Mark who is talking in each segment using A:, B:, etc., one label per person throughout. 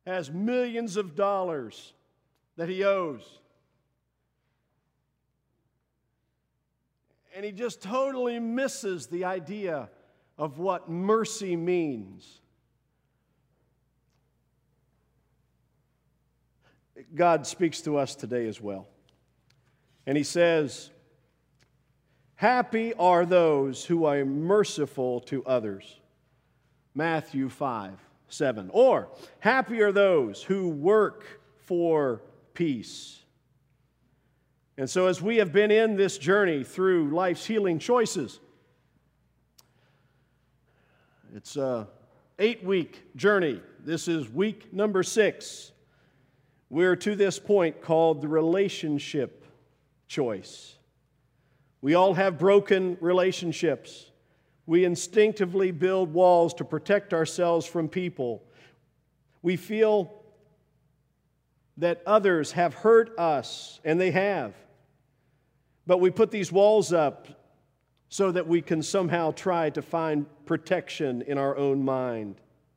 A: has millions of dollars that he owes. And he just totally misses the idea of what mercy means. God speaks to us today as well. And he says, happy are those who are merciful to others. Matthew 5:7. Or, happy are those who work for peace. And so as we have been in this journey through life's healing choices, it's an 8-week journey. This is week number 6. We're to this point called the relationship choice. We all have broken relationships. We instinctively build walls to protect ourselves from people. We feel that others have hurt us, and they have. But we put these walls up so that we can somehow try to find protection in our own mind.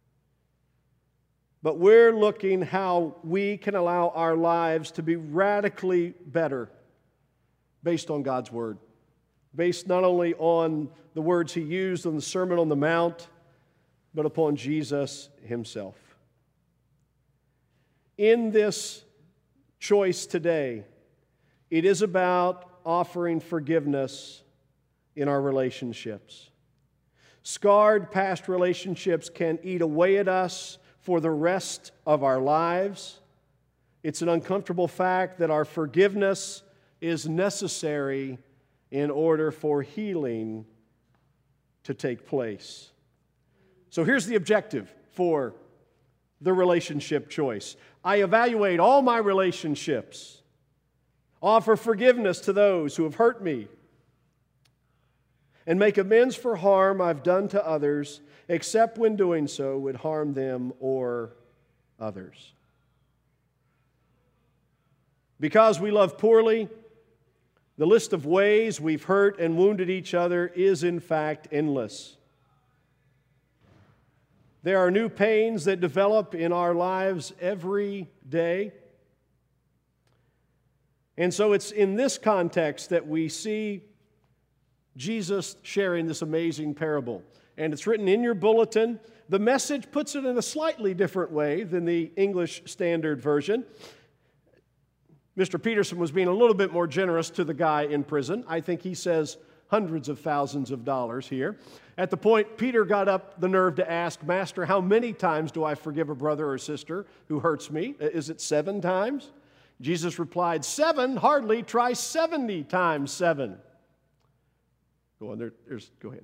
A: But we're looking how we can allow our lives to be radically better based on God's Word. Based not only on the words He used on the Sermon on the Mount, but upon Jesus Himself. In this choice today, it is about offering forgiveness in our relationships. Scarred past relationships can eat away at us for the rest of our lives. It's an uncomfortable fact that our forgiveness is necessary in order for healing to take place. So here's the objective for the relationship choice. I evaluate all my relationships, offer forgiveness to those who have hurt me, and make amends for harm I've done to others, except when doing so would harm them or others. Because we love poorly, the list of ways we've hurt and wounded each other is in fact endless. There are new pains that develop in our lives every day. And so it's in this context that we see Jesus sharing this amazing parable. And it's written in your bulletin. The Message puts it in a slightly different way than the English Standard Version. Mr. Peterson was being a little bit more generous to the guy in prison. I think he says hundreds of thousands of dollars here. At the point, Peter got up the nerve to ask, Master, how many times do I forgive a brother or sister who hurts me? Is it 7 times? Jesus replied, 7? Hardly. Try 70 times 7. Go on, go ahead.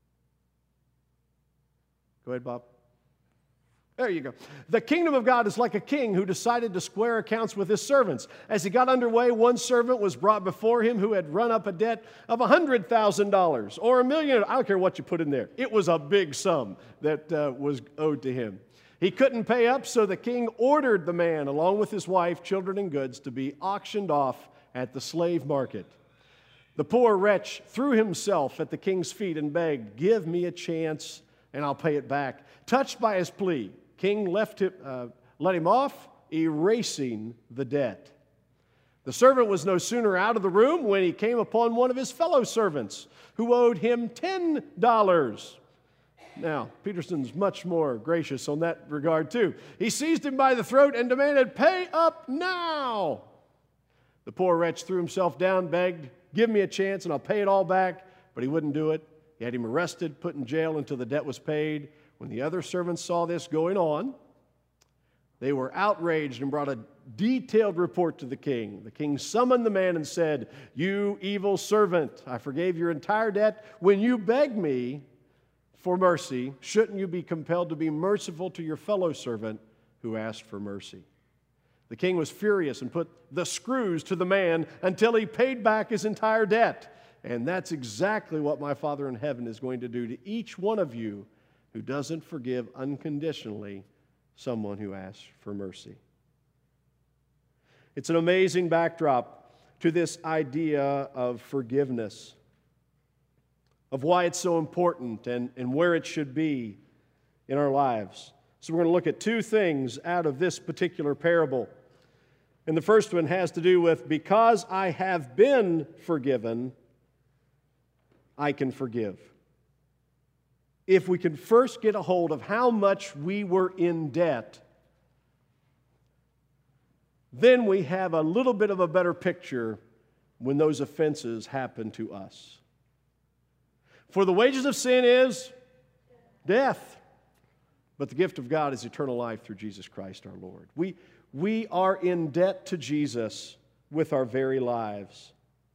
A: Go ahead, Bob. There you go. The kingdom of God is like a king who decided to square accounts with his servants. As he got underway, one servant was brought before him who had run up a debt of $100,000 or $1 million. I don't care what you put in there. It was a big sum that was owed to him. He couldn't pay up, so the king ordered the man, along with his wife, children, and goods, to be auctioned off at the slave market. The poor wretch threw himself at the king's feet and begged, give me a chance and I'll pay it back. Touched by his plea, king let him off, erasing the debt. The servant was no sooner out of the room when he came upon one of his fellow servants who owed him $10. Now, Peterson's much more gracious on that regard too. He seized him by the throat and demanded, pay up now. The poor wretch threw himself down, begged, give me a chance and I'll pay it all back. But he wouldn't do it. He had him arrested, put in jail until the debt was paid. When the other servants saw this going on, they were outraged and brought a detailed report to the king. The king summoned the man and said, you evil servant, I forgave your entire debt. When you begged me for mercy, shouldn't you be compelled to be merciful to your fellow servant who asked for mercy? The king was furious and put the screws to the man until he paid back his entire debt. And that's exactly what my Father in heaven is going to do to each one of you who doesn't forgive unconditionally someone who asks for mercy. It's an amazing backdrop to this idea of forgiveness, of why it's so important and where it should be in our lives. So we're going to look at two things out of this particular parable. And the first one has to do with, because I have been forgiven, I can forgive. If we can first get a hold of how much we were in debt, then we have a little bit of a better picture when those offenses happen to us. For the wages of sin is death, but the gift of God is eternal life through Jesus Christ our Lord. We are in debt to Jesus with our very lives.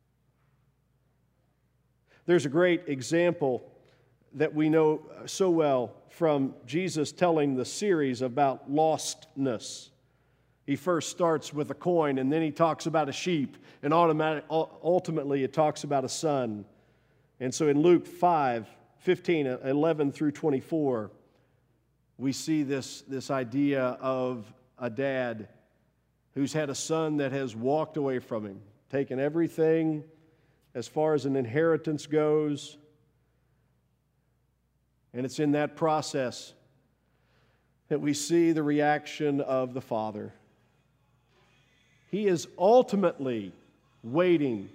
A: There's a great example that we know so well from Jesus telling the series about lostness. He first starts with a coin, and then he talks about a sheep, and ultimately it talks about a son. And so in Luke 5:15, 11 through 24, we see this idea of a dad who's had a son that has walked away from him, taken everything as far as an inheritance goes. And it's in that process that we see the reaction of the father. He is ultimately waiting.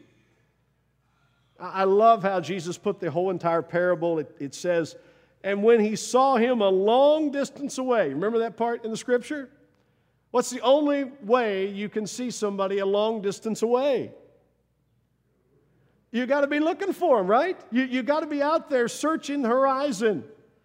A: I love how Jesus put the whole entire parable. It says, and when he saw him a long distance away. Remember that part in the scripture? What's the only way you can see somebody a long distance away? You got to be looking for him, right? You got to be out there searching the horizon.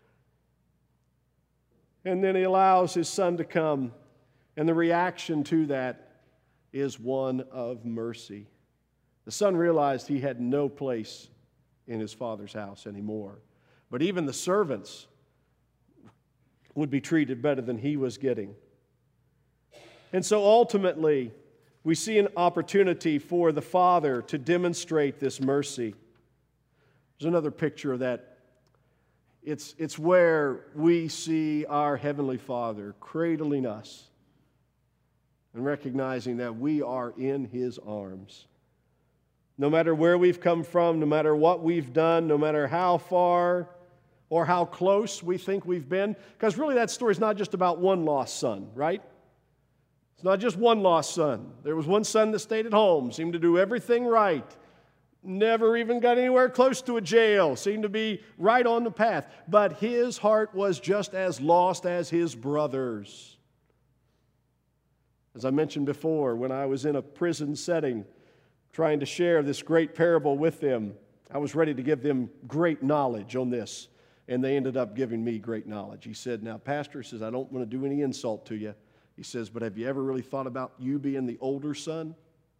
A: And then he allows his son to come. And the reaction to that is one of mercy. The son realized he had no place in his father's house anymore. But even the servants would be treated better than he was getting. And so ultimately, we see an opportunity for the father to demonstrate this mercy. There's another picture of that. It's where we see our Heavenly Father cradling us and recognizing that we are in His arms. No matter where we've come from, no matter what we've done, no matter how far or how close we think we've been, because really that story is not just about one lost son, right? It's not just one lost son. There was one son that stayed at home, seemed to do everything right, never even got anywhere close to a jail, seemed to be right on the path. But his heart was just as lost as his brothers. As I mentioned before, when I was in a prison setting trying to share this great parable with them, I was ready to give them great knowledge on this, and they ended up giving me great knowledge. He said, now, Pastor, says, I don't want to do any insult to you. He says, but have you ever really thought about you being the older son?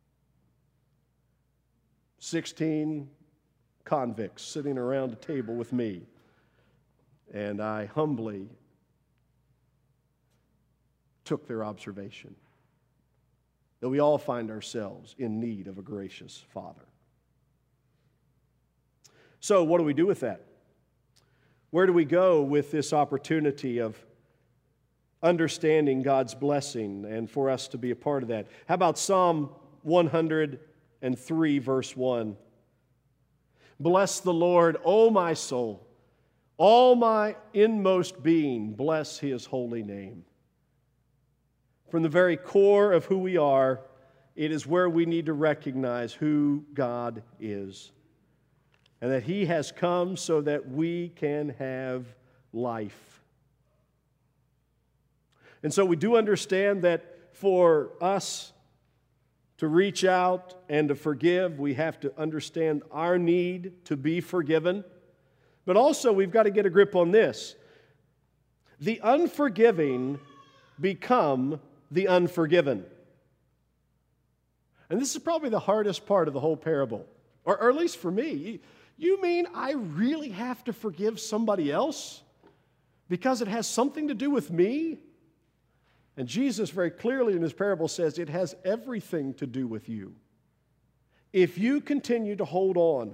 A: 16 convicts sitting around a table with me. And I humbly took their observation that we all find ourselves in need of a gracious Father. So what do we do with that? Where do we go with this opportunity of understanding God's blessing and for us to be a part of that? How about Psalm 103, verse 1? Bless the Lord, O my soul. All my inmost being, bless His holy name. From the very core of who we are, it is where we need to recognize who God is. And that He has come so that we can have life. And so we do understand that for us to reach out and to forgive, we have to understand our need to be forgiven. But also we've got to get a grip on this. The unforgiving become the unforgiven. And this is probably the hardest part of the whole parable, or at least for me. You mean I really have to forgive somebody else because it has something to do with me? And Jesus very clearly in His parable says it has everything to do with you. If you continue to hold on,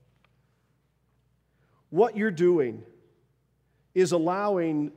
A: what you're doing is allowing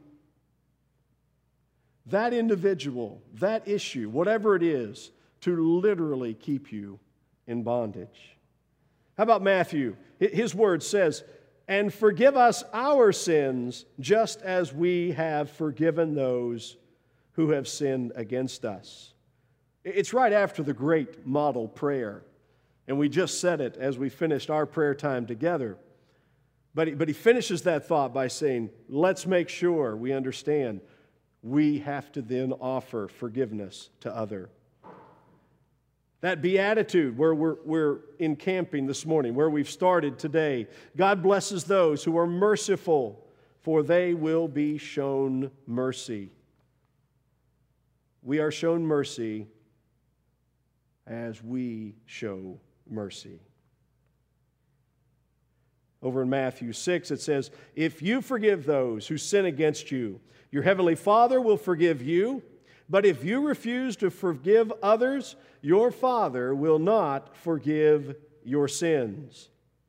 A: that individual, that issue, whatever it is, to literally keep you in bondage. How about Matthew? His word says, and forgive us our sins, just as we have forgiven those who have sinned against us. It's right after the great model prayer, and we just said it as we finished our prayer time together. But he finishes that thought by saying, let's make sure we understand we have to then offer forgiveness to others. That beatitude where we're encamping this morning, where we've started today, God blesses those who are merciful, for they will be shown mercy. We are shown mercy as we show mercy. Over in Matthew 6, it says, if you forgive those who sin against you, your heavenly Father will forgive you. But if you refuse to forgive others, your Father will not forgive your sins.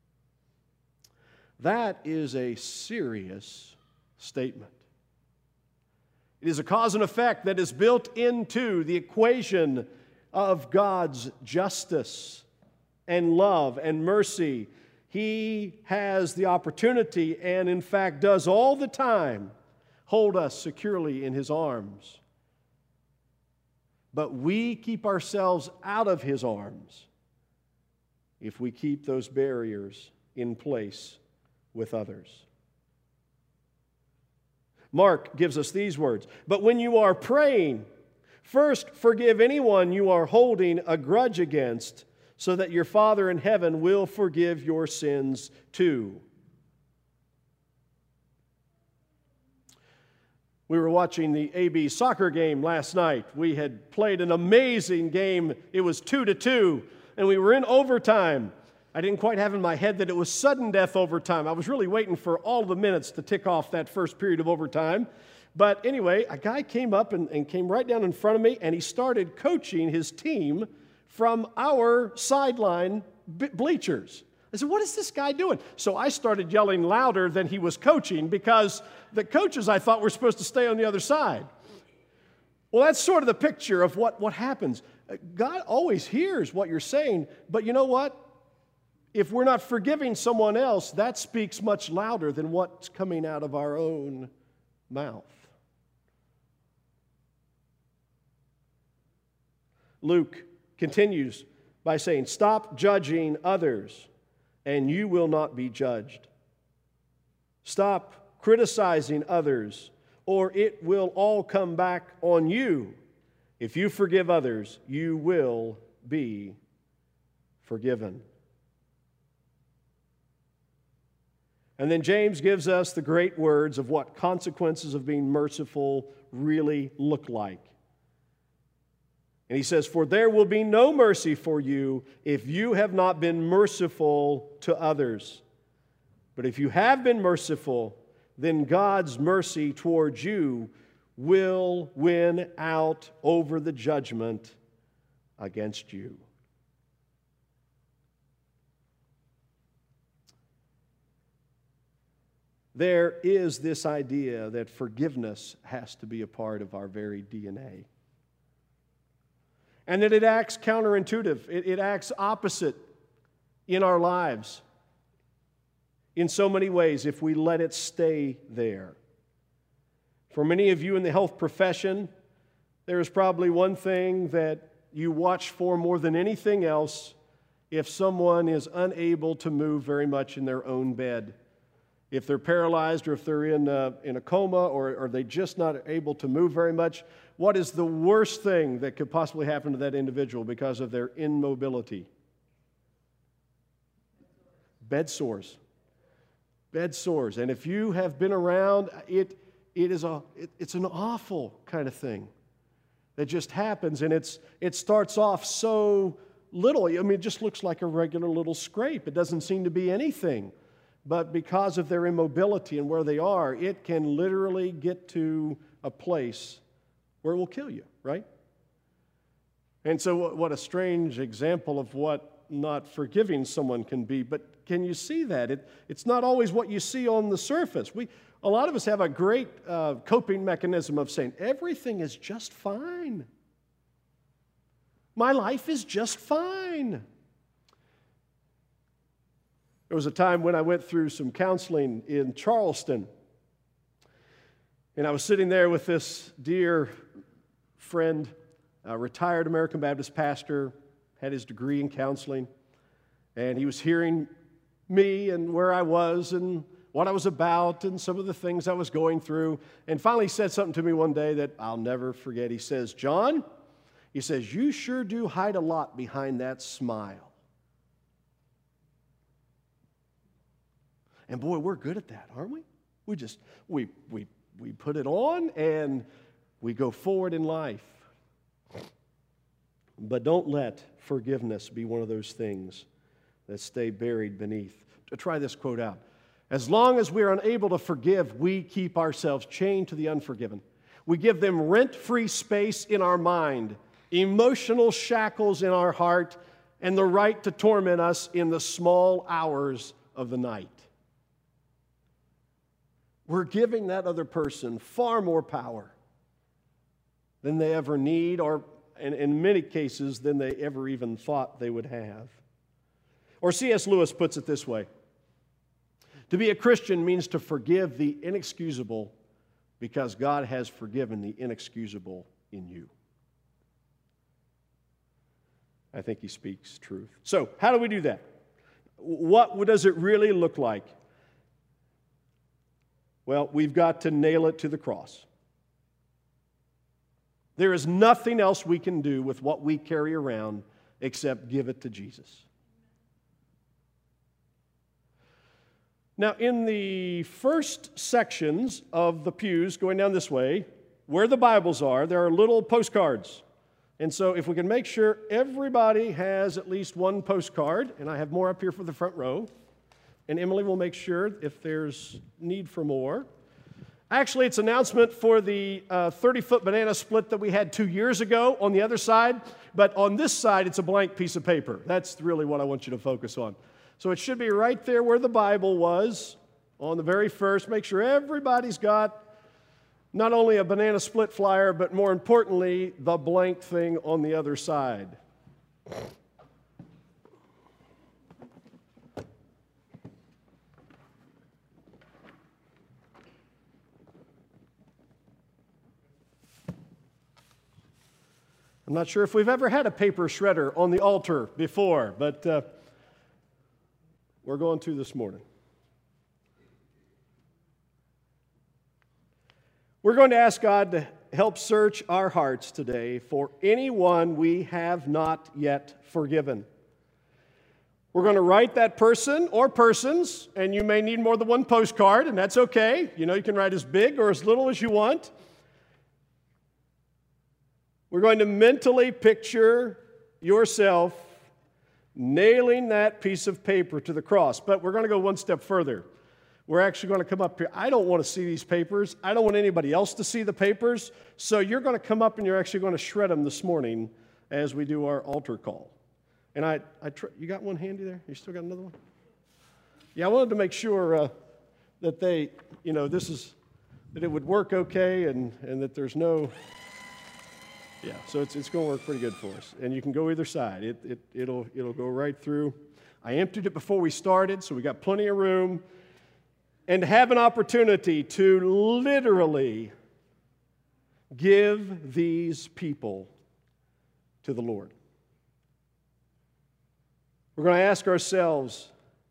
A: That is a serious statement. It is a cause and effect that is built into the equation of God's justice and love and mercy. He has the opportunity, and in fact does all the time, hold us securely in His arms. But we keep ourselves out of His arms if we keep those barriers in place with others. Mark gives us these words, but when you are praying, first forgive anyone you are holding a grudge against, so that your Father in heaven will forgive your sins too. We were watching the AB soccer game last night. We had played an amazing game. It was 2-2, and we were in overtime. I didn't quite have in my head that it was sudden death overtime. I was really waiting for all the minutes to tick off that first period of overtime. But anyway, a guy came up and came right down in front of me, and he started coaching his team from our sideline bleachers. I said, what is this guy doing? So I started yelling louder than he was coaching, because the coaches, I thought, were supposed to stay on the other side. Well, that's sort of the picture of what happens. God always hears what you're saying, but you know what? If we're not forgiving someone else, that speaks much louder than what's coming out of our own mouth. Luke continues by saying, stop judging others, and you will not be judged. Stop criticizing others, or it will all come back on you. If you forgive others, you will be forgiven. And then James gives us the great words of what consequences of being merciful really look like. And he says, for there will be no mercy for you if you have not been merciful to others. But if you have been merciful, then God's mercy towards you will win out over the judgment against you. There is this idea that forgiveness has to be a part of our very DNA. And that it acts counterintuitive. It acts opposite in our lives in so many ways if we let it stay there. For many of you in the health profession, there is probably one thing that you watch for more than anything else if someone is unable to move very much in their own bed. If they're paralyzed, or if they're in a coma, or are they just not able to move very much, what is the worst thing that could possibly happen to that individual because of their immobility? Bed sores. Bed sores. And if you have been around, it's an awful kind of thing that just happens, and it starts off so little. I mean, it just looks like a regular little scrape. It doesn't seem to be anything. But because of their immobility and where they are, it can literally get to a place where it will kill you, right? And so what a strange example of what not forgiving someone can be. But can you see that? It's not always what you see on the surface. A lot of us have a great coping mechanism of saying, everything is just fine. My life is just fine. There was a time when I went through some counseling in Charleston, and I was sitting there with this dear friend, a retired American Baptist pastor, had his degree in counseling, and he was hearing me and where I was and what I was about and some of the things I was going through, and finally he said something to me one day that I'll never forget. He says, "John," he says, "you sure do hide a lot behind that smile." And boy, we're good at that, aren't we? We put it on and we go forward in life. But don't let forgiveness be one of those things that stay buried beneath. Try this quote out. As long as we are unable to forgive, we keep ourselves chained to the unforgiven. We give them rent-free space in our mind, emotional shackles in our heart, and the right to torment us in the small hours of the night. We're giving that other person far more power than they ever need, or in many cases, than they ever even thought they would have. Or C.S. Lewis puts it this way: to be a Christian means to forgive the inexcusable because God has forgiven the inexcusable in you. I think he speaks truth. So, how do we do that? What does it really look like? Well, we've got to nail it to the cross. There is nothing else we can do with what we carry around except give it to Jesus. Now, in the first sections of the pews, going down this way, where the Bibles are, there are little postcards. And so if we can make sure everybody has at least one postcard, and I have more up here for the front row, and Emily will make sure if there's need for more. Actually, it's an announcement for the 30-foot banana split that we had 2 years ago on the other side, but on this side, it's a blank piece of paper. That's really what I want you to focus on. So it should be right there where the Bible was, on the very first. Make sure everybody's got not only a banana split flyer, but more importantly, the blank thing on the other side. I'm not sure if we've ever had a paper shredder on the altar before, but we're going to this morning. We're going to ask God to help search our hearts today for anyone we have not yet forgiven. We're going to write that person or persons, and you may need more than one postcard, and that's okay. You know, you can write as big or as little as you want. We're going to mentally picture yourself nailing that piece of paper to the cross. But we're going to go one step further. We're actually going to come up here. I don't want to see these papers. I don't want anybody else to see the papers. So you're going to come up and you're actually going to shred them this morning as we do our altar call. And you got one handy there? You still got another one? Yeah, I wanted to make sure that they, that it would work okay and that there's no... Yeah, so it's going to work pretty good for us. And you can go either side. It'll go right through. I emptied it before we started, so we got plenty of room. And have an opportunity to literally give these people to the Lord. We're going to ask ourselves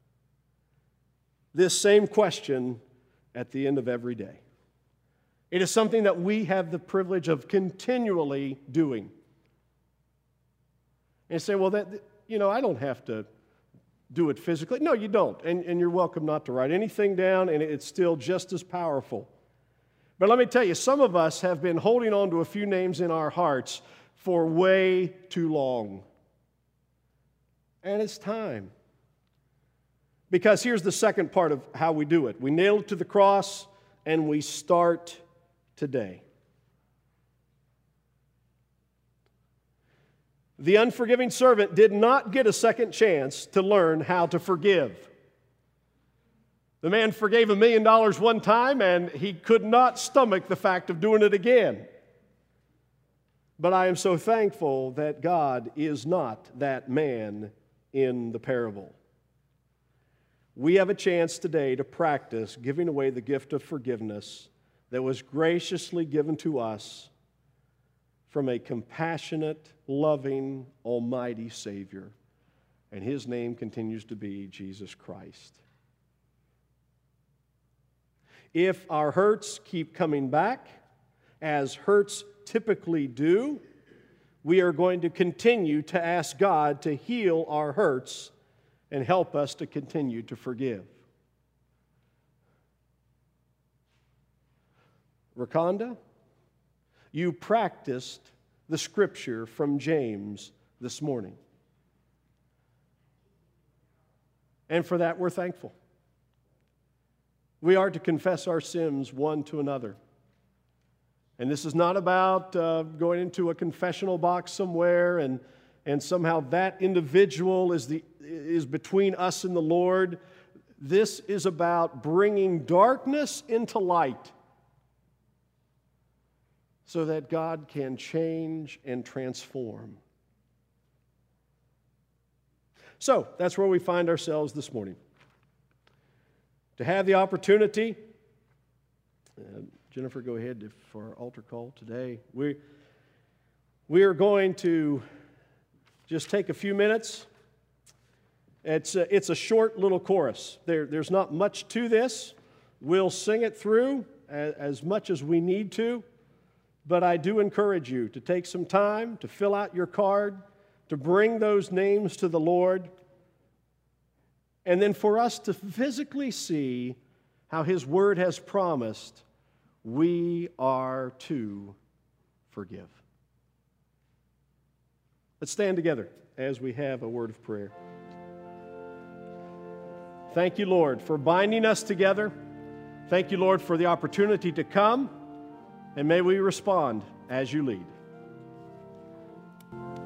A: this same question at the end of every day. It is something that we have the privilege of continually doing. And you say, well, I don't have to do it physically. No, you don't. And you're welcome not to write anything down, and it's still just as powerful. But let me tell you, some of us have been holding on to a few names in our hearts for way too long. And it's time. Because here's the second part of how we do it. We nail it to the cross, and we start today. The unforgiving servant did not get a second chance to learn how to forgive. The man forgave $1 million one time, and he could not stomach the fact of doing it again. But I am so thankful that God is not that man in the parable. we have a chance today to practice giving away the gift of forgiveness that was graciously given to us from a compassionate, loving, almighty Savior. And His name continues to be Jesus Christ. If our hurts keep coming back, as hurts typically do, we are going to continue to ask God to heal our hurts and help us to continue to forgive. Rakonda, you practiced the scripture from James this morning. And for that, we're thankful. We are to confess our sins one to another. And this is not about going into a confessional box somewhere and somehow that individual is between us and the Lord. This is about bringing darkness into light so that God can change and transform. So, that's where we find ourselves this morning. To have the opportunity, Jennifer, go ahead for our altar call today. We are going to just take a few minutes. It's a short little chorus. There's not much to this. We'll sing it through as much as we need to, but I do encourage you to take some time to fill out your card, to bring those names to the Lord, and then for us to physically see how His Word has promised we are to forgive. Let's stand together as we have a word of prayer. Thank you, Lord, for binding us together. Thank you, Lord, for the opportunity to come, and may we respond as you lead.